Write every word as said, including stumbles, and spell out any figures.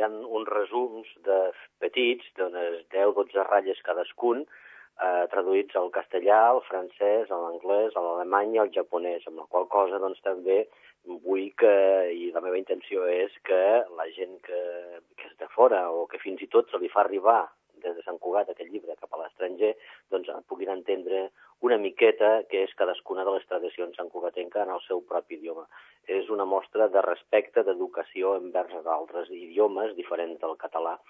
Hi ha uns resums de petits, d'unes deu o dotze ratlles cadascun, eh, traduïts al castellà, al francès, a l'anglès, a l'alemany i al japonès, amb la qual cosa doncs, també vull que, i la meva intenció és que la gent que, que és de fora o que fins i tot se li fa arribar des de Sant Cugat aquest llibre cap a l'estranger, doncs puguin entendre una miqueta què és cadascuna de les tradicions santcugatenques en el seu propi idioma. És una mostra de respecte, d'educació envers els altres idiomes diferents del català.